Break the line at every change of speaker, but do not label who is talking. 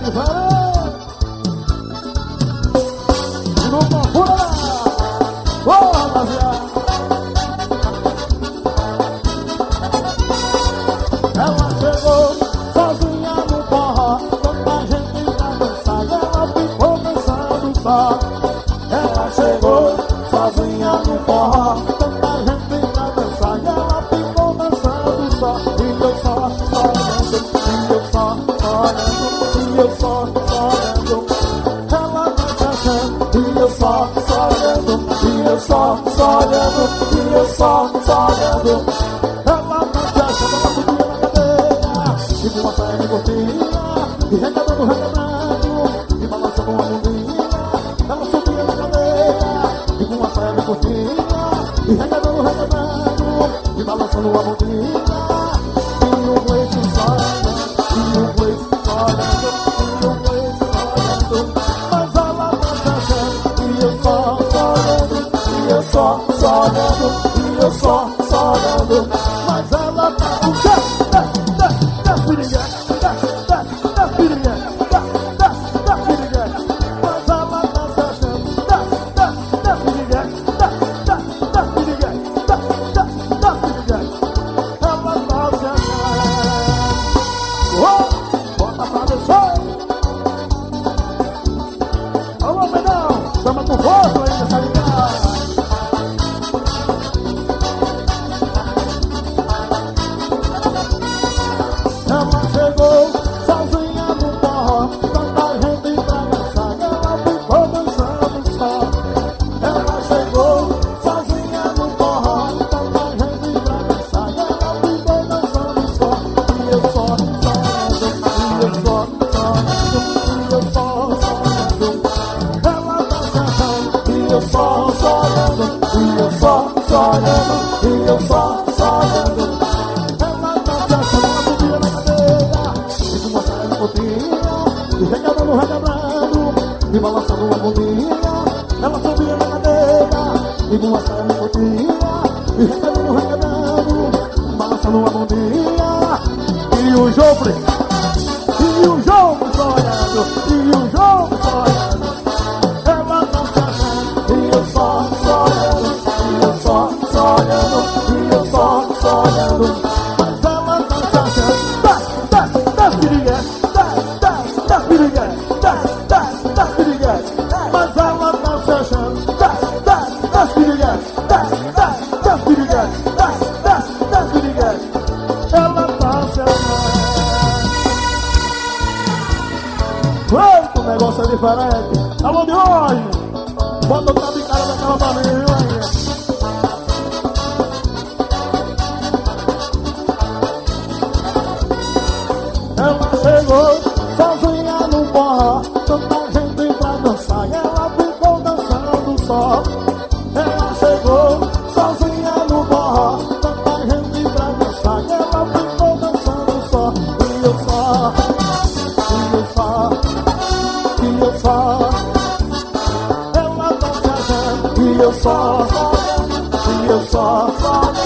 diferente. Não procura. Ô, rapaziada. Ela chegou sozinha no forró, tanta gente pra dançar e ela ficou dançando só. Ela chegou sozinha no forró, tanta gente pra dançar e ela ficou dançando só. E eu só olhando, e eu só olhando, e eu só olhando. Ela tá se achando, e eu só olhando, e eu só olhando, e eu só olhando. Ela tá se achando, ela subia na cadeira e com uma saia curtinha e regadando, e balançando uma bundinha. Ela subia na cadeira e com uma saia curtinha e regadando, e balançando uma bundinha. E o Gleice só olhando, e o Gleice só olhando, e o Gleice só olhando. Mas ela tá se achando, e eu só olhando, e eu só olhando, e eu só olhando. Mas ela tá o quê? Desce, piriguete, desce, piriguete, desce, piriguete. Mas ela tá se achando, desce, piriguete, desce, piriguete, desce, piriguete. Ela tá se achando. Oh, bota pra descer. Alô, Menão, chama com força aí nessa ligada. Ela chegou sozinha no forró, tanta gente pra dançar e ela ficou dançando só. Ela chegou sozinha no forró, tanta gente pra dançar e ela ficou dançando só. E eu só olhando, e eu só olhando, e eu só olhando. Ela tá se achando, e eu só olhando, e eu só olhando, e eu só olhando. Ela tá se achando, ela subia na cadeira e com uma saia curtinha e regadando, e balançando uma bundinha. Ela subia na cadeira e com uma saia curtinha e regadando, balançando uma bundinha. E o Joffre só olhando, e o Joffre só olhando. Ela tá se achando, e eu só olhando, e eu só olhando, e eu só olhando. Mas ela tá se achando, desce, piriguete, desce, piriguete, desce, piriguete. Mas ela tá se achando, desce, piriguete, desce, piriguete, desce, piriguete. Ela tá se achando. Eita, o negócio é diferente. Alô, de hoje, bota o cara de cara daquela pra mim, viu aí? Ela chegou sozinha no forró, tanta gente pra dançar e ela ficou dançando só. Ela chegou sozinha no forró, tanta gente pra dançar e ela ficou dançando só. E eu só, ela tá se achando, e eu só,